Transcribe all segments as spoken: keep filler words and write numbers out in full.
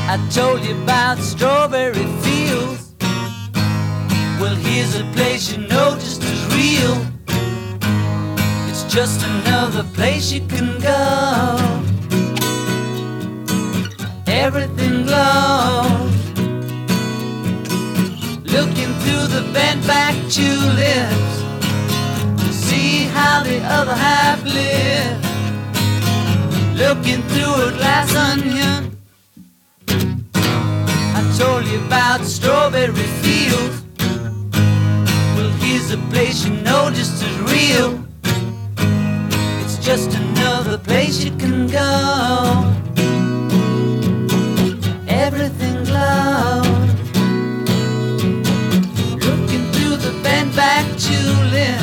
I told you about strawberry fields. Well, here's a place you know just as real. It's just another place you can go. Everything glows. Looking through the bent back tulips to see how the other half lives. Looking through a glass onion, I told you about strawberry fields. Well, here's a place you know just as real. It's just another place you can go. Everything glows. Looking through the bent back tulip,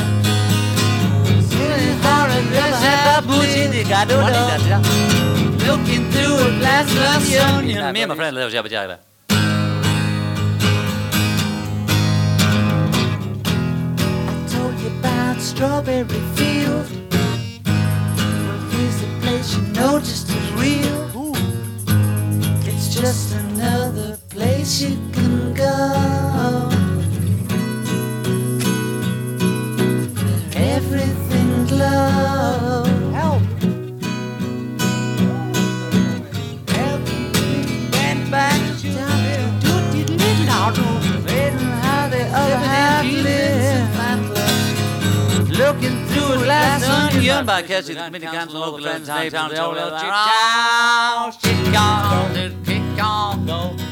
looking through a glass onion. Me and my friend live jabba jabba. About strawberry fields. Well, here's a place you know just as real. Ooh. It's just another place you can go. Everything glows. Help. Everything went back to do did little how the other half lives. Looking through a glass onion By catching the mini cans and local friends downtown. Chicago, Chicago, Chicago.